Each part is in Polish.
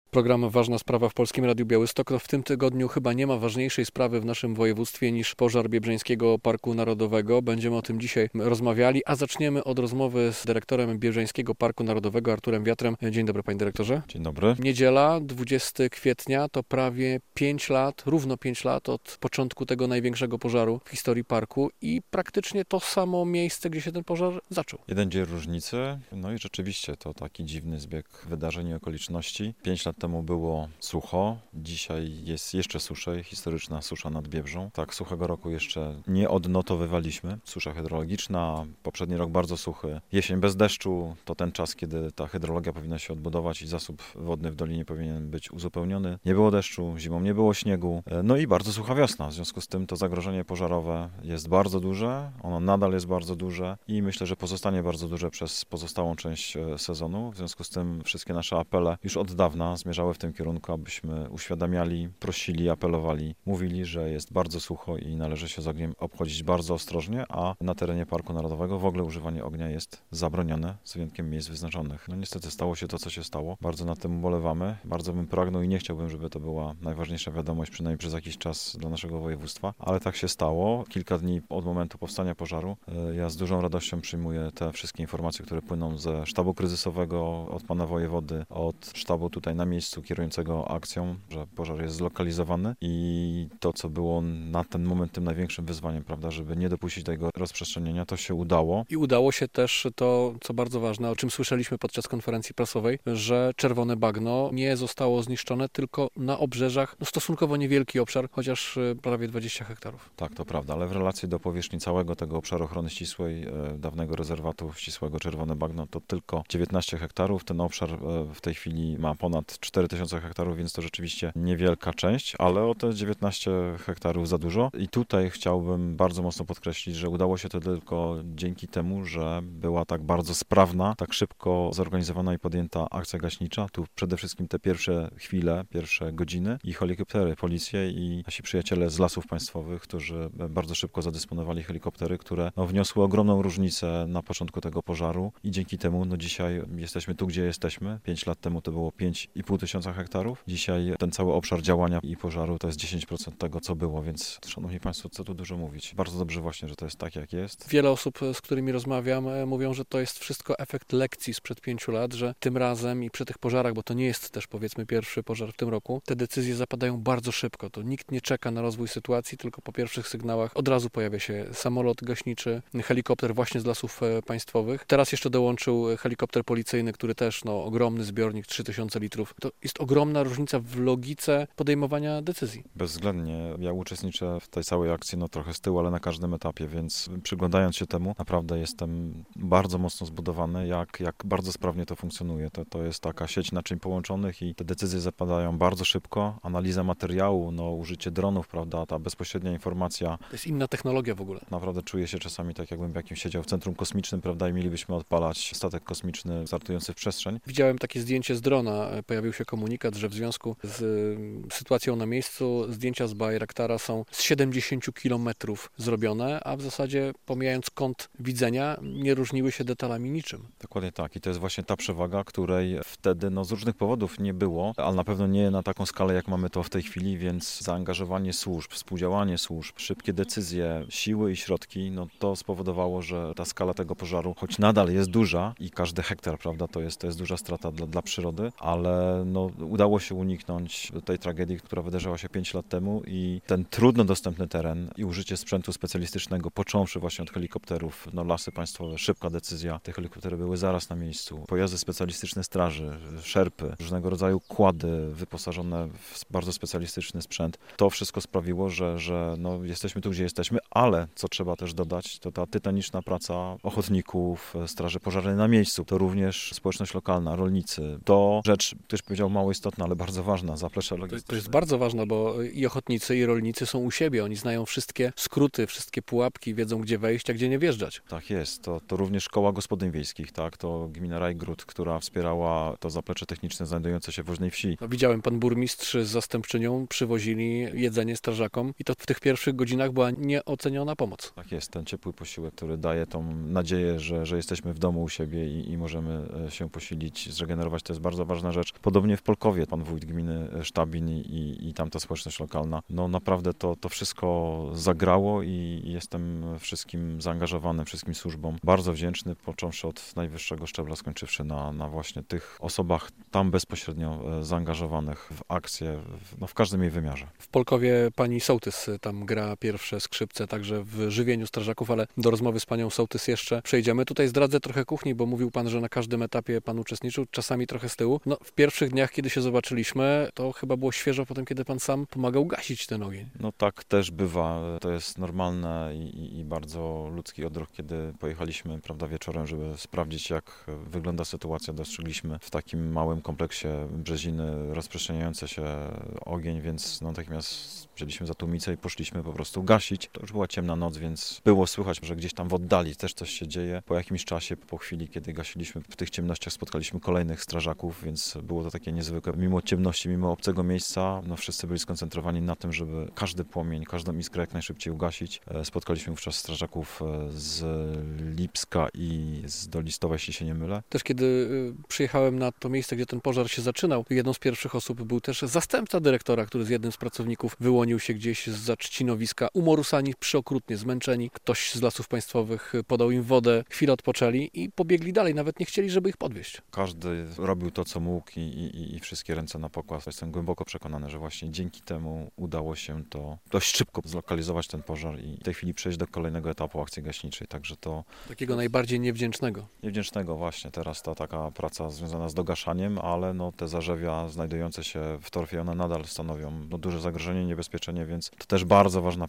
Program Ważna Sprawa w Polskim Radiu Białystok. W tym tygodniu chyba nie ma ważniejszej sprawy w naszym województwie niż pożar Biebrzańskiego Parku Narodowego. Będziemy o tym dzisiaj rozmawiali, a zaczniemy od rozmowy z dyrektorem Biebrzańskiego Parku Narodowego, Arturem Wiatrem. Dzień dobry, panie dyrektorze. Dzień dobry. Niedziela, 20 kwietnia, to prawie 5 lat, równo 5 lat od początku tego największego pożaru w historii parku i praktycznie to samo miejsce, gdzie się ten pożar zaczął. Jeden dzień różnicy, no i rzeczywiście to taki dziwny zbieg wydarzeń i okoliczności. 5 lat temu było sucho, dzisiaj jest jeszcze suszej, historyczna susza nad Biebrzą. Tak, suchego roku jeszcze nie odnotowywaliśmy. Susza hydrologiczna, poprzedni rok bardzo suchy. Jesień bez deszczu to ten czas, kiedy ta hydrologia powinna się odbudować i zasób wodny w dolinie powinien być uzupełniony. Nie było deszczu, zimą nie było śniegu, no i bardzo sucha wiosna. W związku z tym to zagrożenie pożarowe jest bardzo duże, ono nadal jest bardzo duże i myślę, że pozostanie bardzo duże przez pozostałą część sezonu. W związku z tym wszystkie nasze apele już od dawna zmierzały w tym kierunku, abyśmy uświadamiali, prosili, apelowali, mówili, że jest bardzo sucho i należy się z ogniem obchodzić bardzo ostrożnie, a na terenie Parku Narodowego w ogóle używanie ognia jest zabronione, z wyjątkiem miejsc wyznaczonych. No niestety stało się to, co się stało. Bardzo nad tym ubolewamy. Bardzo bym pragnął i nie chciałbym, żeby to była najważniejsza wiadomość, przynajmniej przez jakiś czas dla naszego województwa, ale tak się stało. Kilka dni od momentu powstania pożaru ja z dużą radością przyjmuję te wszystkie informacje, które płyną ze sztabu kryzysowego, od pana wojewody, od sztabu tutaj na miejscu kierującego akcją, że pożar jest zlokalizowany i to, co było na ten moment tym największym wyzwaniem, prawda, żeby nie dopuścić tego rozprzestrzenienia, to się udało. I udało się też to, co bardzo ważne, o czym słyszeliśmy podczas konferencji prasowej, że czerwone bagno nie zostało zniszczone, tylko na obrzeżach, stosunkowo niewielki obszar, chociaż prawie 20 hektarów. Tak, to prawda, ale w relacji do powierzchni całego tego obszaru ochrony ścisłej, dawnego rezerwatu ścisłego Czerwone Bagno, to tylko 19 hektarów. Ten obszar w tej chwili ma ponad 4000 hektarów, więc to rzeczywiście niewielka część, ale o te 19 hektarów za dużo. I tutaj chciałbym bardzo mocno podkreślić, że udało się to tylko dzięki temu, że była tak bardzo sprawna, tak szybko zorganizowana i podjęta akcja gaśnicza. Tu przede wszystkim te pierwsze chwile, pierwsze godziny i helikoptery, policje i nasi przyjaciele z Lasów Państwowych, którzy bardzo szybko zadysponowali helikoptery, które wniosły ogromną różnicę na początku tego pożaru i dzięki temu dzisiaj jesteśmy tu, gdzie jesteśmy. 5 lat temu to było 5,5 tysiąca hektarów. Dzisiaj ten cały obszar działania i pożaru to jest 10% tego, co było, więc szanowni państwo, co tu dużo mówić. Bardzo dobrze właśnie, że to jest tak, jak jest. Wiele osób, z którymi rozmawiam, mówią, że to jest wszystko efekt lekcji sprzed 5 lat, że tym razem i przy tych pożarach, bo to nie jest też powiedzmy pierwszy pożar w tym roku, te decyzje zapadają bardzo szybko. To nikt nie czeka na rozwój sytuacji, tylko po pierwszych sygnałach od razu pojawia się samolot gaśniczy, helikopter właśnie z Lasów Państwowych. Teraz jeszcze dołączył helikopter policyjny, który też, ogromny zbiornik, 3000 litrów. To jest ogromna różnica w logice podejmowania decyzji. Bezwzględnie. Ja uczestniczę w tej całej akcji, trochę z tyłu, ale na każdym etapie, więc przyglądając się temu, naprawdę jestem bardzo mocno zbudowany, jak bardzo sprawnie to funkcjonuje. To jest taka sieć naczyń połączonych i te decyzje zapadają bardzo szybko. Analiza materiału, użycie dronów, prawda, ta bezpośrednia informacja. To jest inna technologia w ogóle. Naprawdę czuję się czasami tak, jakbym w jakimś siedział w centrum kosmicznym, prawda, i mielibyśmy odpalać statek kosmiczny startujący w przestrzeń. Widziałem takie zdjęcie z drona. Pojawił się komunikat, że w związku z sytuacją na miejscu zdjęcia z Bajraktara są z 70 kilometrów zrobione, a w zasadzie pomijając kąt widzenia nie różniły się detalami niczym. Dokładnie tak i to jest właśnie ta przewaga, której wtedy z różnych powodów nie było, ale na pewno nie na taką skalę, jak mamy to w tej chwili, więc zaangażowanie służb, współdziałanie służb, szybkie decyzje, siły i środki, to spowodowało, że ta skala tego pożaru, choć nadal jest duża i każdy hektar, prawda, to jest duża strata dla przyrody, ale udało się uniknąć tej tragedii, która wydarzyła się 5 lat temu i ten trudno dostępny teren i użycie sprzętu specjalistycznego, począwszy właśnie od helikopterów, Lasy Państwowe, szybka decyzja, te helikoptery były zaraz na miejscu, pojazdy specjalistyczne straży, szerpy, różnego rodzaju kłady wyposażone w bardzo specjalistyczny sprzęt. To wszystko sprawiło, że jesteśmy tu, gdzie jesteśmy, ale co trzeba też dodać, to ta tytaniczna praca ochotników, straży pożarnej na miejscu, to również społeczność lokalna, rolnicy. To rzecz, ktoś powiedział, mało istotna, ale bardzo ważna, zaplecze logistyczne. To jest bardzo ważne, bo i ochotnicy, i rolnicy są u siebie. Oni znają wszystkie skróty, wszystkie pułapki, wiedzą, gdzie wejść, a gdzie nie wjeżdżać. Tak jest. To również koła gospodyń wiejskich, tak? To gmina Rajgród, która wspierała to zaplecze techniczne znajdujące się w Woźnej Wsi. Widziałem, pan burmistrz z zastępczynią przywozili jedzenie strażakom i to w tych pierwszych godzinach była nieoceniona pomoc. Tak jest, ten ciepły posiłek, który daje tą nadzieję, że jesteśmy w domu u siebie i możemy się posilić, zregenerować. To jest bardzo ważna rzecz. Podobnie Podobnie w Polkowie pan wójt gminy Sztabin i tamta społeczność lokalna. No naprawdę to wszystko zagrało i jestem wszystkim zaangażowanym, wszystkim służbom bardzo wdzięczny, począwszy od najwyższego szczebla, skończywszy na właśnie tych osobach tam bezpośrednio zaangażowanych w akcję, w każdym jej wymiarze. W Polkowie pani sołtys tam gra pierwsze skrzypce, także w żywieniu strażaków, ale do rozmowy z panią sołtys jeszcze przejdziemy. Tutaj zdradzę trochę kuchni, bo mówił pan, że na każdym etapie pan uczestniczył, czasami trochę z tyłu. No, w pierwszych dniach, kiedy się zobaczyliśmy, to chyba było świeżo potem, kiedy pan sam pomagał gasić ten ogień. No tak też bywa. To jest normalne i bardzo ludzki odruch, kiedy pojechaliśmy, prawda, wieczorem, żeby sprawdzić, jak wygląda sytuacja. Dostrzegliśmy w takim małym kompleksie Brzeziny rozprzestrzeniający się ogień, więc natychmiast wzięliśmy za tłumicę i poszliśmy po prostu gasić. To już była ciemna noc, więc było słychać, że gdzieś tam w oddali też coś się dzieje. Po jakimś czasie, po chwili, kiedy gasiliśmy, w tych ciemnościach spotkaliśmy kolejnych strażaków, więc było to takie niezwykłe. Mimo ciemności, mimo obcego miejsca, no wszyscy byli skoncentrowani na tym, żeby każdy płomień, każdą iskrę jak najszybciej ugasić. Spotkaliśmy wówczas strażaków z Lipska i z Dolistowa, jeśli się nie mylę. Też kiedy przyjechałem na to miejsce, gdzie ten pożar się zaczynał, jedną z pierwszych osób był też zastępca dyrektora, który z jednym z pracowników wyłonił się gdzieś zza trzcinowiska, umorusani, przeokrutnie zmęczeni. Ktoś z Lasów Państwowych podał im wodę, chwilę odpoczęli i pobiegli dalej, nawet nie chcieli, żeby ich podwieźć. Każdy robił to, co mógł i wszystkie ręce na pokład. Jestem głęboko przekonany, że właśnie dzięki temu udało się to dość szybko zlokalizować ten pożar i w tej chwili przejść do kolejnego etapu akcji gaśniczej. Także to... Takiego najbardziej niewdzięcznego. Niewdzięcznego właśnie. Teraz ta taka praca związana z dogaszaniem, ale no te zarzewia znajdujące się w torfie, one nadal stanowią duże zagrożenie, niebezpieczenie, więc to też bardzo ważna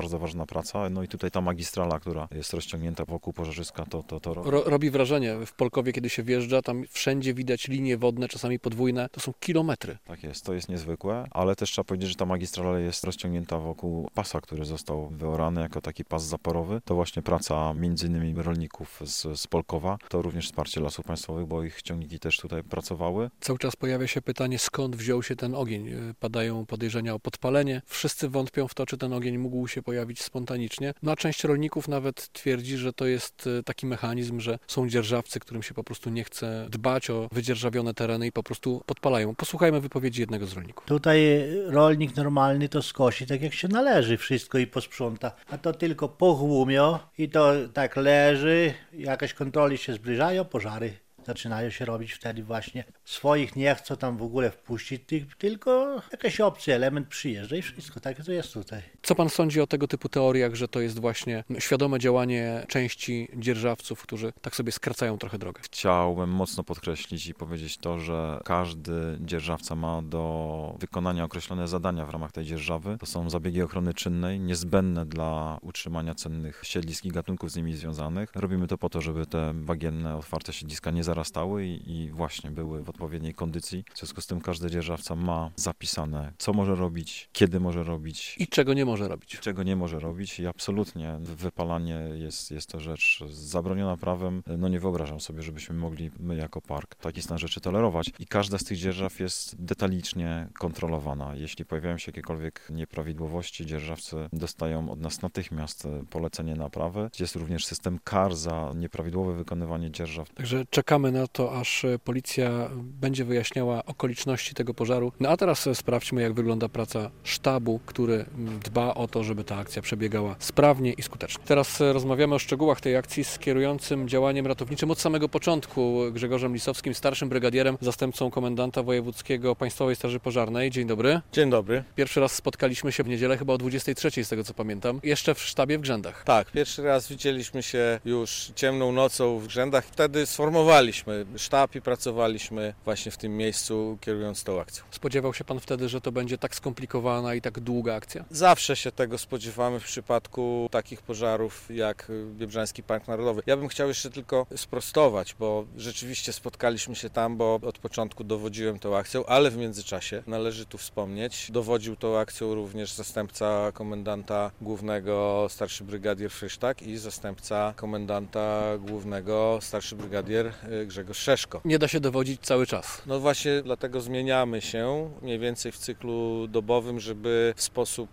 praca. No i tutaj ta magistrala, która jest rozciągnięta wokół pożarzyska, to robi wrażenie. W Polkowie, kiedy się wjeżdża, tam wszędzie widać linie wodne, czasami podwójne. To są kilometry. Tak jest, to jest niezwykłe, ale też trzeba powiedzieć, że ta magistrala jest rozciągnięta wokół pasa, który został wyorany jako taki pas zaporowy. To właśnie praca między innymi rolników z Polkowa. To również wsparcie Lasów Państwowych, bo ich ciągniki też tutaj pracowały. Cały czas pojawia się pytanie, skąd wziął się ten ogień. Padają podejrzenia o podpalenie. Wszyscy wątpią w to, czy ten ogień mógł się pojawić spontanicznie. No a część rolników nawet twierdzi, że to jest taki mechanizm, że są dzierżawcy, którym się po prostu nie chce dbać o wydzierżawione tereny i po prostu podpalają. Posłuchajmy wypowiedzi jednego z rolników. Tutaj rolnik normalny to skosi tak jak się należy wszystko i posprząta, a to tylko pochłumio i to tak leży, jakaś kontroli się zbliżają, pożary zaczynają się robić wtedy właśnie. Swoich nie chcą tam w ogóle wpuścić, tylko jakiś obcy element przyjeżdża i wszystko, tak to jest tutaj. Co pan sądzi o tego typu teoriach, że to jest właśnie świadome działanie części dzierżawców, którzy tak sobie skracają trochę drogę? Chciałbym mocno podkreślić i powiedzieć to, że każdy dzierżawca ma do wykonania określone zadania w ramach tej dzierżawy. To są zabiegi ochrony czynnej, niezbędne dla utrzymania cennych siedlisk i gatunków z nimi związanych. Robimy to po to, żeby te bagienne, otwarte siedliska nie zarastały i właśnie były w odpowiedniej kondycji. W związku z tym każdy dzierżawca ma zapisane, co może robić, kiedy może robić. I czego nie może robić. Czego nie może robić i absolutnie wypalanie jest to rzecz zabroniona prawem. No nie wyobrażam sobie, żebyśmy mogli my jako park taki stan rzeczy tolerować. I każda z tych dzierżaw jest detalicznie kontrolowana. Jeśli pojawiają się jakiekolwiek nieprawidłowości, dzierżawcy dostają od nas natychmiast polecenie naprawy. Jest również system kar za nieprawidłowe wykonywanie dzierżaw. Także czekamy na to, aż policja będzie wyjaśniała okoliczności tego pożaru. No a teraz sprawdźmy, jak wygląda praca sztabu, który dba o to, żeby ta akcja przebiegała sprawnie i skutecznie. Teraz rozmawiamy o szczegółach tej akcji z kierującym działaniem ratowniczym od samego początku Grzegorzem Lisowskim, starszym brygadierem, zastępcą komendanta wojewódzkiego Państwowej Straży Pożarnej. Dzień dobry. Dzień dobry. Pierwszy raz spotkaliśmy się w niedzielę, chyba o 23, z tego co pamiętam, jeszcze w sztabie w Grzędach. Tak, pierwszy raz widzieliśmy się już ciemną nocą w Grzędach. Wtedy sformowaliśmy sztab i pracowaliśmy właśnie w tym miejscu, kierując tą akcją. Spodziewał się pan wtedy, że to będzie tak skomplikowana i tak długa akcja? Zawsze się tego spodziewamy w przypadku takich pożarów jak Biebrzański Park Narodowy. Ja bym chciał jeszcze tylko sprostować, bo rzeczywiście spotkaliśmy się tam, bo od początku dowodziłem tą akcją, ale w międzyczasie należy tu wspomnieć, dowodził tą akcją również zastępca komendanta głównego starszy brygadier Frysztak i zastępca komendanta głównego starszy brygadier Grzegorz Szeszko. Nie da się dowodzić cały czas. No właśnie dlatego zmieniamy się mniej więcej w cyklu dobowym, żeby w sposób ciągły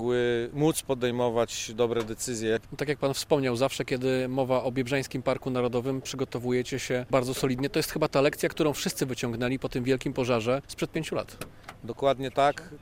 móc podejmować dobre decyzje. Tak jak pan wspomniał, zawsze kiedy mowa o Biebrzańskim Parku Narodowym, przygotowujecie się bardzo solidnie. To jest chyba ta lekcja, którą wszyscy wyciągnęli po tym wielkim pożarze sprzed 5 lat. Dokładnie tak. W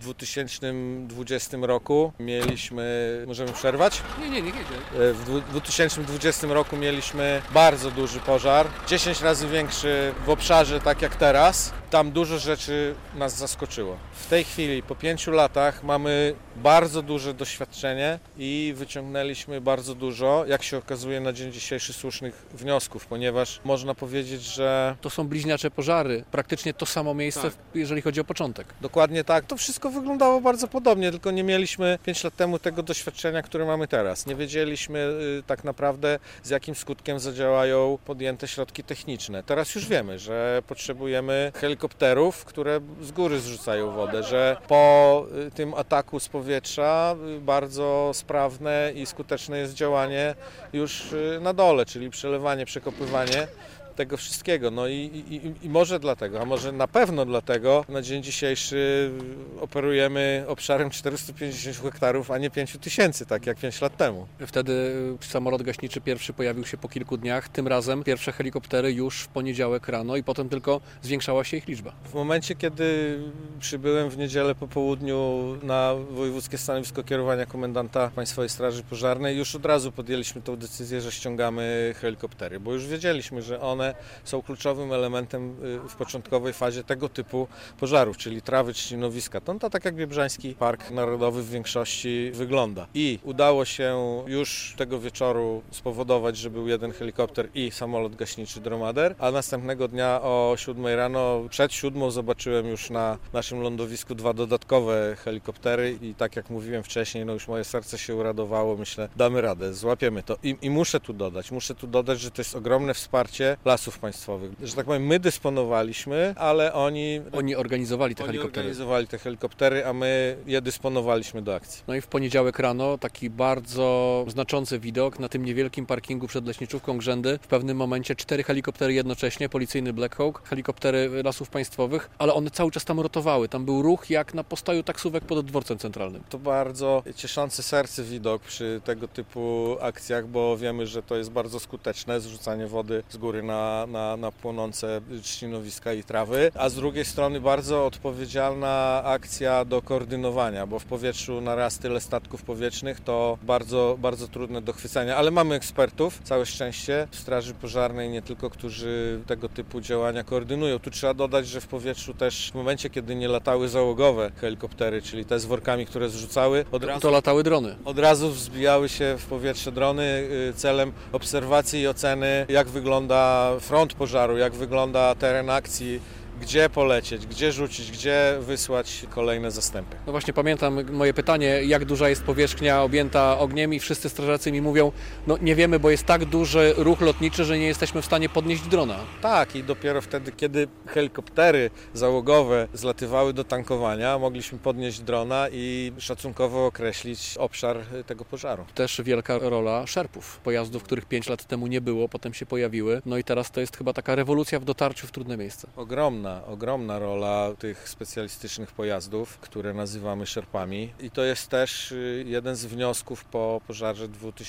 2020 roku mieliśmy... Możemy przerwać? Nie jedzie. W 2020 roku mieliśmy bardzo duży pożar, 10 razy większy w obszarze tak jak teraz. Tam dużo rzeczy nas zaskoczyło. W tej chwili, po 5 latach, mamy bardzo duże doświadczenie i wyciągnęliśmy bardzo dużo, jak się okazuje na dzień dzisiejszy, słusznych wniosków, ponieważ można powiedzieć, że... To są bliźniacze pożary, praktycznie to samo miejsce, Tak. jeżeli chodzi o początek. Dokładnie tak. To wszystko wyglądało bardzo podobnie, tylko nie mieliśmy 5 lat temu tego doświadczenia, które mamy teraz. Nie wiedzieliśmy tak naprawdę, z jakim skutkiem zadziałają podjęte środki techniczne. Teraz już wiemy, że potrzebujemy helikopterów, które z góry zrzucają wodę, że po tym ataku z powietrza bardzo sprawne i skuteczne jest działanie już na dole, czyli przelewanie, przekopywanie tego wszystkiego. No i może dlatego, a może na pewno dlatego na dzień dzisiejszy operujemy obszarem 450 hektarów, a nie 5000, tak jak 5 lat temu. Wtedy samolot gaśniczy pierwszy pojawił się po kilku dniach, tym razem pierwsze helikoptery już w poniedziałek rano i potem tylko zwiększała się ich liczba. W momencie, kiedy przybyłem w niedzielę po południu na wojewódzkie stanowisko kierowania komendanta Państwowej Straży Pożarnej, już od razu podjęliśmy tę decyzję, że ściągamy helikoptery, bo już wiedzieliśmy, że one są kluczowym elementem w początkowej fazie tego typu pożarów, czyli trawy, trzcinowiska. To tak jak Biebrzański Park Narodowy w większości wygląda. I udało się już tego wieczoru spowodować, że był jeden helikopter i samolot gaśniczy Dromader, a następnego dnia o 7 rano, przed 7 zobaczyłem już na naszym lądowisku 2 dodatkowe helikoptery i tak jak mówiłem wcześniej, no już moje serce się uradowało, myślę, damy radę, złapiemy to. I muszę tu dodać, że to jest ogromne wsparcie Lasów Państwowych. Że tak powiem, my dysponowaliśmy, ale oni organizowali te helikoptery, a my je dysponowaliśmy do akcji. No i w poniedziałek rano taki bardzo znaczący widok na tym niewielkim parkingu przed Leśniczówką Grzędy. W pewnym momencie 4 helikoptery jednocześnie, policyjny Black Hawk, helikoptery Lasów Państwowych, ale one cały czas tam rotowały. Tam był ruch jak na postoju taksówek pod dworcem centralnym. To bardzo cieszący serce widok przy tego typu akcjach, bo wiemy, że to jest bardzo skuteczne zrzucanie wody z góry na płonące trzcinowiska i trawy, a z drugiej strony bardzo odpowiedzialna akcja do koordynowania, bo w powietrzu naraz tyle statków powietrznych to bardzo, bardzo trudne do chwycenia, ale mamy ekspertów, całe szczęście, w Straży Pożarnej nie tylko, którzy tego typu działania koordynują. Tu trzeba dodać, że w powietrzu też w momencie, kiedy nie latały załogowe helikoptery, czyli te z workami, które zrzucały, to latały drony. Od razu wzbijały się w powietrze drony celem obserwacji i oceny, jak wygląda front pożaru, jak wygląda teren akcji, gdzie polecieć, gdzie rzucić, gdzie wysłać kolejne zastępy. No właśnie pamiętam moje pytanie, jak duża jest powierzchnia objęta ogniem i wszyscy strażacy mi mówią, no nie wiemy, bo jest tak duży ruch lotniczy, że nie jesteśmy w stanie podnieść drona. Tak, i dopiero wtedy, kiedy helikoptery załogowe zlatywały do tankowania, mogliśmy podnieść drona i szacunkowo określić obszar tego pożaru. Też wielka rola szerpów, pojazdów, których 5 lat temu nie było, potem się pojawiły, no i teraz to jest chyba taka rewolucja w dotarciu w trudne miejsce. Ogromna rola tych specjalistycznych pojazdów, które nazywamy szerpami i to jest też jeden z wniosków po pożarze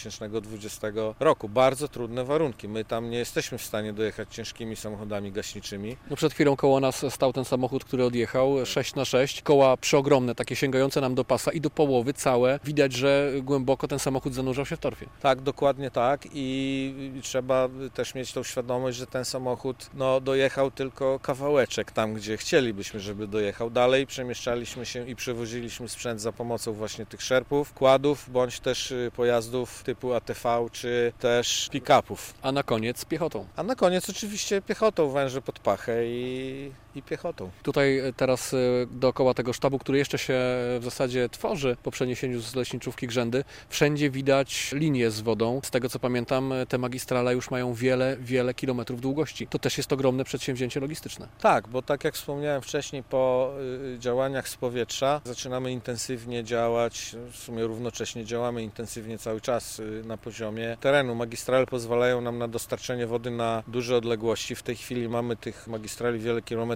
2020 roku. Bardzo trudne warunki. My tam nie jesteśmy w stanie dojechać ciężkimi samochodami gaśniczymi. No przed chwilą koło nas stał ten samochód, który odjechał, 6x6, koła przeogromne, takie sięgające nam do pasa i do połowy całe. Widać, że głęboko ten samochód zanurzał się w torfie. Tak, dokładnie tak i trzeba też mieć tą świadomość, że ten samochód dojechał tylko kawałeczek tam, gdzie chcielibyśmy, żeby dojechał. Dalej przemieszczaliśmy się i przewoziliśmy sprzęt za pomocą właśnie tych szerpów, kładów, bądź też pojazdów typu ATV, czy też pick-upów. A na koniec piechotą. A na koniec oczywiście piechotą, węże pod pachę i piechotą. Tutaj teraz dookoła tego sztabu, który jeszcze się w zasadzie tworzy po przeniesieniu z Leśniczówki Grzędy, wszędzie widać linie z wodą. Z tego co pamiętam, te magistrale już mają wiele kilometrów długości. To też jest ogromne przedsięwzięcie logistyczne. Tak, bo tak jak wspomniałem wcześniej, po działaniach z powietrza zaczynamy intensywnie działać, w sumie równocześnie działamy intensywnie cały czas na poziomie terenu. Magistrale pozwalają nam na dostarczenie wody na duże odległości. W tej chwili mamy tych magistrali wiele kilometrów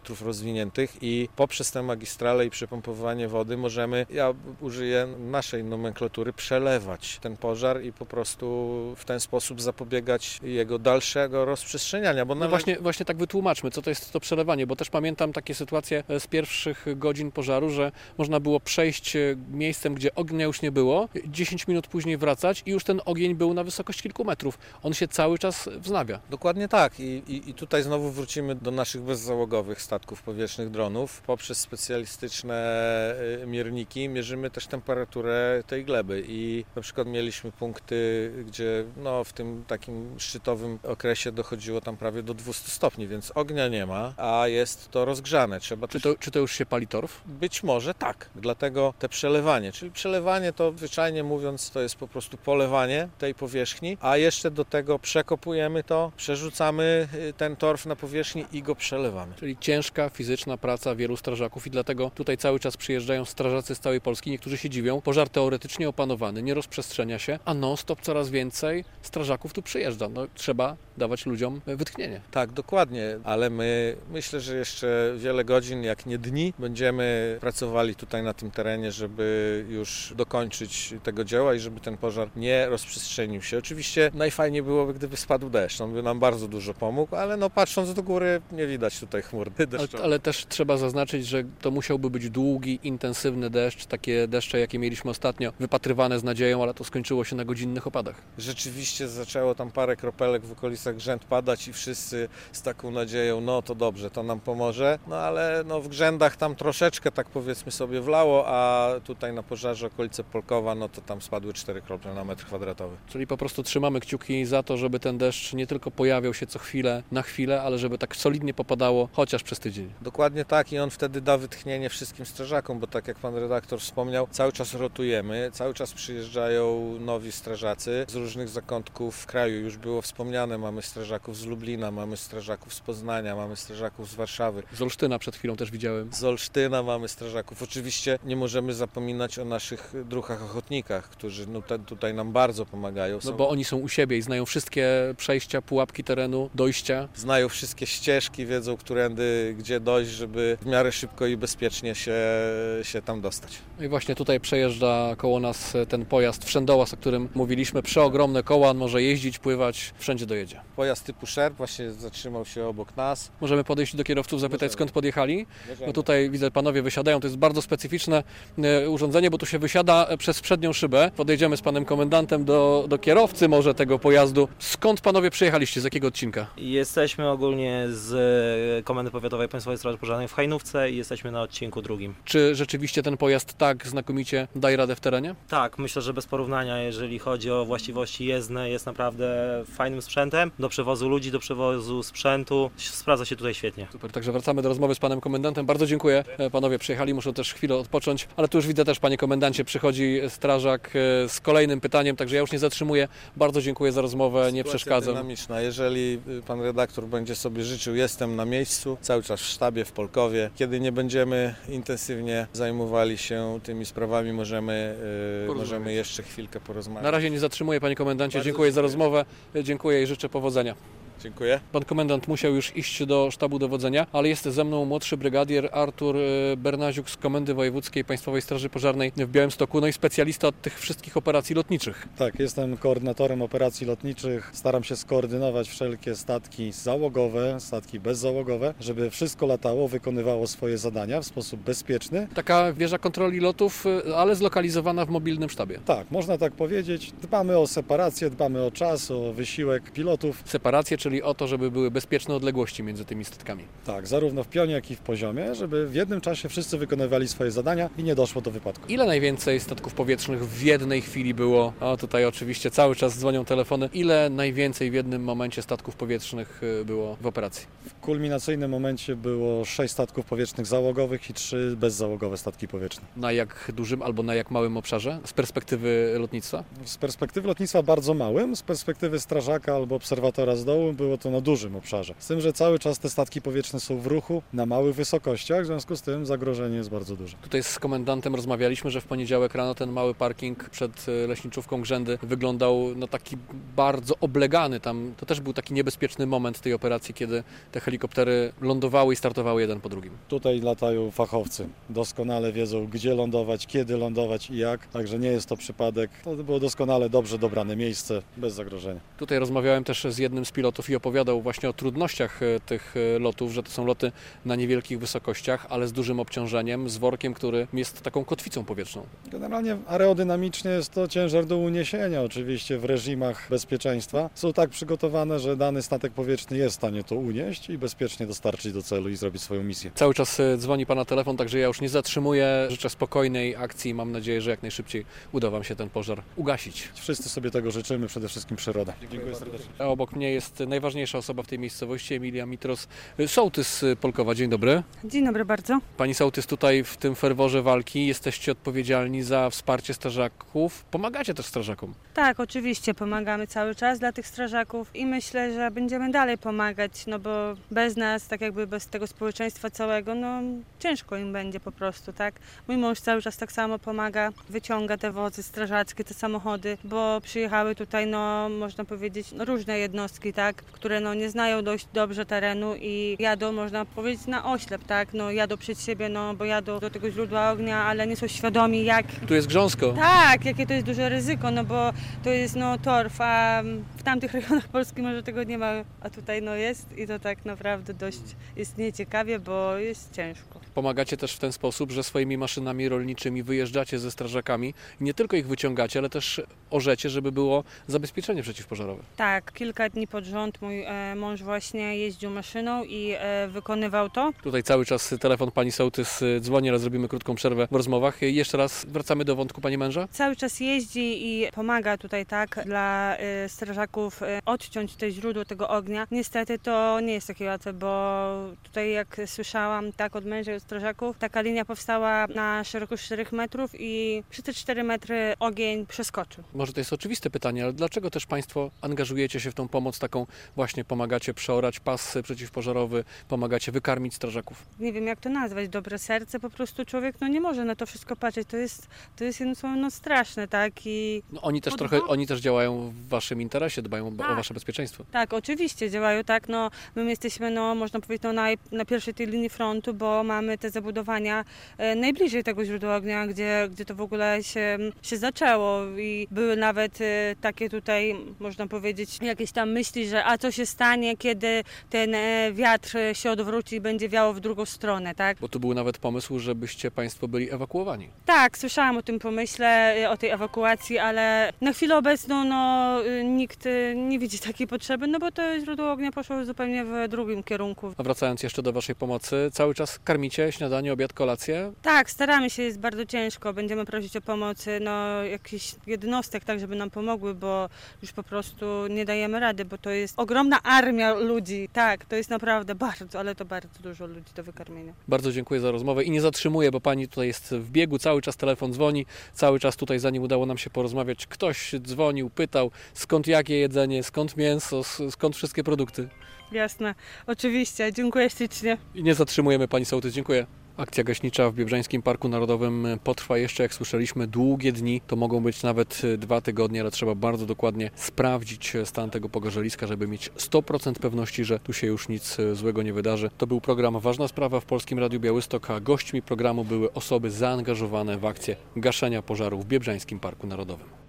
metrów rozwiniętych i poprzez tę magistralę i przepompowanie wody możemy, ja użyję naszej nomenklatury, przelewać ten pożar i po prostu w ten sposób zapobiegać jego dalszego rozprzestrzeniania. Bo No właśnie tak wytłumaczmy, co to jest to przelewanie, bo też pamiętam takie sytuacje z pierwszych godzin pożaru, że można było przejść miejscem, gdzie ognia już nie było, 10 minut później wracać i już ten ogień był na wysokość kilku metrów. On się cały czas wznawia. Dokładnie tak. I tutaj znowu wrócimy do naszych bezzałogowych statków powietrznych, dronów. Poprzez specjalistyczne mierniki mierzymy też temperaturę tej gleby i na przykład mieliśmy punkty, gdzie w tym takim szczytowym okresie dochodziło tam prawie do 200 stopni, więc ognia nie ma, a jest to rozgrzane. Czy to już się pali torf? Być może tak. Dlatego te przelewanie, czyli przelewanie to zwyczajnie mówiąc to jest po prostu polewanie tej powierzchni, a jeszcze do tego przekopujemy to, przerzucamy ten torf na powierzchni i go przelewamy. Czyli ciężka, fizyczna praca wielu strażaków i dlatego tutaj cały czas przyjeżdżają strażacy z całej Polski. Niektórzy się dziwią, pożar teoretycznie opanowany, nie rozprzestrzenia się, a non-stop coraz więcej strażaków tu przyjeżdża. Trzeba dawać ludziom wytchnienie. Tak, dokładnie, ale myślę, że jeszcze wiele godzin, jak nie dni, będziemy pracowali tutaj na tym terenie, żeby już dokończyć tego dzieła i żeby ten pożar nie rozprzestrzenił się. Oczywiście najfajniej byłoby, gdyby spadł deszcz, on by nam bardzo dużo pomógł, ale patrząc do góry nie widać tutaj chmur deszczowych. Ale też trzeba zaznaczyć, że to musiałby być długi, intensywny deszcz, takie deszcze, jakie mieliśmy ostatnio, wypatrywane z nadzieją, ale to skończyło się na godzinnych opadach. Rzeczywiście zaczęło tam parę kropelek w okolicach Grzęd padać i wszyscy z taką nadzieją, to dobrze, to nam pomoże, ale w Grzędach tam troszeczkę, tak powiedzmy sobie, wlało, a tutaj na pożarze okolice Polkowa, to tam spadły 4 krople na metr kwadratowy. Czyli po prostu trzymamy kciuki za to, żeby ten deszcz nie tylko pojawiał się co chwilę, na chwilę, ale żeby tak solidnie popadało, chociaż przez tydzień. Dokładnie tak i on wtedy da wytchnienie wszystkim strażakom, bo tak jak pan redaktor wspomniał, cały czas rotujemy, cały czas przyjeżdżają nowi strażacy z różnych zakątków kraju. Już było wspomniane, mamy strażaków z Lublina, mamy strażaków z Poznania, mamy strażaków z Warszawy. Z Olsztyna przed chwilą też widziałem. Z Olsztyna mamy strażaków. Oczywiście nie możemy zapominać o naszych druhach ochotnikach, którzy tutaj nam bardzo pomagają. Bo oni są u siebie i znają wszystkie przejścia, pułapki terenu, dojścia. Znają wszystkie ścieżki, wiedzą, którędy, gdzie dojść, żeby w miarę szybko i bezpiecznie się tam dostać. No i właśnie tutaj przejeżdża koło nas ten pojazd Wszędołaz, o którym mówiliśmy. Przeogromne koła, on może jeździć, pływać, wszędzie dojedzie. Pojazd typu Sherp właśnie zatrzymał się obok nas. Możemy podejść do kierowców, zapytać skąd podjechali. Możemy. No tutaj widzę, panowie wysiadają, to jest bardzo specyficzne urządzenie, bo tu się wysiada przez przednią szybę. Podejdziemy z panem komendantem do kierowcy może tego pojazdu. Skąd panowie przyjechaliście, z jakiego odcinka? Jesteśmy ogólnie z Komendy Powiatowej Państwowej Straży Pożarnej w Hajnówce i jesteśmy na odcinku 2. Czy rzeczywiście ten pojazd tak znakomicie daje radę w terenie? Tak, myślę, że bez porównania, jeżeli chodzi o właściwości jezdne, jest naprawdę fajnym sprzętem. Do przewozu ludzi, do przewozu sprzętu. Sprawdza się tutaj świetnie. Super, także wracamy do rozmowy z panem komendantem. Bardzo dziękuję. Panowie przyjechali, muszą też chwilę odpocząć, ale tu już widzę też, panie komendancie, przychodzi strażak z kolejnym pytaniem, także ja już nie zatrzymuję. Bardzo dziękuję za rozmowę, nie przeszkadzam. Dynamiczna. Jeżeli pan redaktor będzie sobie życzył, jestem na miejscu, cały czas w sztabie, w Polkowie. Kiedy nie będziemy intensywnie zajmowali się tymi sprawami, możemy jeszcze chwilkę porozmawiać. Na razie nie zatrzymuję, panie komendancie. Bardzo Dziękuję za dziękuję. rozmowę. Dziękuję i życzę powodzenia. Dziękuję. Pan komendant musiał już iść do sztabu dowodzenia, ale jest ze mną młodszy brygadier Artur Bernaziuk z Komendy Wojewódzkiej Państwowej Straży Pożarnej w Białymstoku, no i specjalista od tych wszystkich operacji lotniczych. Tak, jestem koordynatorem operacji lotniczych. Staram się skoordynować wszelkie statki załogowe, statki bezzałogowe, żeby wszystko latało, wykonywało swoje zadania w sposób bezpieczny. Taka wieża kontroli lotów, ale zlokalizowana w mobilnym sztabie. Tak, można tak powiedzieć. Dbamy o separację, dbamy o czas, o wysiłek pilotów. Separację, czyli o to, żeby były bezpieczne odległości między tymi statkami. Tak, zarówno w pionie, jak i w poziomie, żeby w jednym czasie wszyscy wykonywali swoje zadania i nie doszło do wypadku. Ile najwięcej statków powietrznych w jednej chwili było? O, tutaj oczywiście cały czas dzwonią telefony. Ile najwięcej w jednym momencie statków powietrznych było w operacji? W kulminacyjnym momencie było 6 statków powietrznych załogowych i 3 bezzałogowe statki powietrzne. Na jak dużym albo na jak małym obszarze z perspektywy lotnictwa? Z perspektywy lotnictwa bardzo małym, z perspektywy strażaka albo obserwatora z dołu było to na dużym obszarze. Z tym, że cały czas te statki powietrzne są w ruchu na małych wysokościach, w związku z tym zagrożenie jest bardzo duże. Tutaj z komendantem rozmawialiśmy, że w poniedziałek rano ten mały parking przed leśniczówką Grzędy wyglądał taki bardzo oblegany. Tam to też był taki niebezpieczny moment tej operacji, kiedy te helikoptery lądowały i startowały jeden po drugim. Tutaj latają fachowcy. Doskonale wiedzą, gdzie lądować, kiedy lądować i jak. Także nie jest to przypadek. To było doskonale dobrze dobrane miejsce, bez zagrożenia. Tutaj rozmawiałem też z jednym z pilotów i opowiadał właśnie o trudnościach tych lotów, że to są loty na niewielkich wysokościach, ale z dużym obciążeniem, z workiem, który jest taką kotwicą powietrzną. Generalnie aerodynamicznie jest to ciężar do uniesienia, oczywiście w reżimach bezpieczeństwa. Są tak przygotowane, że dany statek powietrzny jest w stanie to unieść i bezpiecznie dostarczyć do celu i zrobić swoją misję. Cały czas dzwoni Pana telefon, także ja już nie zatrzymuję. Życzę spokojnej akcji. Mam nadzieję, że jak najszybciej uda Wam się ten pożar ugasić. Wszyscy sobie tego życzymy, przede wszystkim przyroda. Dziękuję serdecznie. A obok mnie jest najważniejsza osoba w tej miejscowości, Emilia Mitros, sołtys Polkowa. Dzień dobry. Dzień dobry bardzo. Pani sołtys, tutaj w tym ferworze walki jesteście odpowiedzialni za wsparcie strażaków. Pomagacie też strażakom. Tak, oczywiście pomagamy cały czas dla tych strażaków i myślę, że będziemy dalej pomagać, no bo bez nas, tak jakby bez tego społeczeństwa całego, no ciężko im będzie po prostu, tak? Mój mąż cały czas tak samo pomaga, wyciąga te wozy strażackie, te samochody, bo przyjechały tutaj, no można powiedzieć, różne jednostki, tak? Które no nie znają dość dobrze terenu i jadą, można powiedzieć, na oślep, tak? No jadą przed siebie, no bo jadą do tego źródła ognia, ale nie są świadomi, jak... Tu jest grząsko. Tak, jakie to jest duże ryzyko, no bo to jest no torf, a w tamtych rejonach Polski może tego nie ma, a tutaj no jest i to tak naprawdę dość jest nieciekawie, bo jest ciężko. Pomagacie też w ten sposób, że swoimi maszynami rolniczymi wyjeżdżacie ze strażakami i nie tylko ich wyciągacie, ale też orzecie, żeby było zabezpieczenie przeciwpożarowe. Tak, kilka dni pod rząd mój mąż właśnie jeździł maszyną i wykonywał to. Tutaj cały czas telefon pani sołtys dzwoni, ale zrobimy krótką przerwę w rozmowach. Jeszcze raz wracamy do wątku pani męża. Cały czas jeździ i pomaga tutaj tak dla strażaków odciąć te źródło tego ognia. Niestety to nie jest takie łatwe, bo tutaj jak słyszałam tak od męża i od strażaków, taka linia powstała na szerokość 4 metrów i przez te 4 metry ogień przeskoczył. Może to jest oczywiste pytanie, ale dlaczego też państwo angażujecie się w tą pomoc taką właśnie, pomagacie przeorać pas przeciwpożarowy, pomagacie wykarmić strażaków? Nie wiem jak to nazwać, dobre serce, po prostu człowiek no nie może na to wszystko patrzeć, to jest jedno słowo no straszne, tak? I No, oni też działają w waszym interesie, dbają o wasze bezpieczeństwo. tak, oczywiście działają tak, no my jesteśmy, no można powiedzieć, no na pierwszej tej linii frontu, bo mamy te zabudowania najbliżej tego źródła ognia, gdzie to w ogóle się zaczęło i były nawet takie tutaj, można powiedzieć, jakieś tam myśli, że a co się stanie, kiedy ten wiatr się odwróci i będzie wiało w drugą stronę, tak? Bo tu był nawet pomysł, żebyście państwo byli ewakuowani. Tak, słyszałam o tym pomyśle, o tej ewakuacji, ale na chwilę obecną no, nikt nie widzi takiej potrzeby, no bo to źródło ognia poszło zupełnie w drugim kierunku. A wracając jeszcze do waszej pomocy, cały czas karmicie śniadanie, obiad, kolację? Tak, staramy się, jest bardzo ciężko, będziemy prosić o pomoc no, jakichś jednostek, tak żeby nam pomogły, bo już po prostu nie dajemy rady, bo to jest ogromna armia ludzi, tak, to jest naprawdę bardzo, ale to bardzo dużo ludzi do wykarmienia. Bardzo dziękuję za rozmowę i nie zatrzymuję, bo pani tutaj jest w biegu, cały czas telefon dzwoni, cały czas tutaj zanim udało nam się porozmawiać, ktoś dzwonił, pytał skąd jakie jedzenie, skąd mięso, skąd wszystkie produkty. Jasne, oczywiście, dziękuję ślicznie. I nie zatrzymujemy pani sołtys, dziękuję. Akcja gaśnicza w Biebrzańskim Parku Narodowym potrwa jeszcze, jak słyszeliśmy, długie dni. To mogą być nawet 2 tygodnie, ale trzeba bardzo dokładnie sprawdzić stan tego pogorzeliska, żeby mieć 100% pewności, że tu się już nic złego nie wydarzy. To był program Ważna Sprawa w Polskim Radiu Białystok, a gośćmi programu były osoby zaangażowane w akcję gaszenia pożaru w Biebrzańskim Parku Narodowym.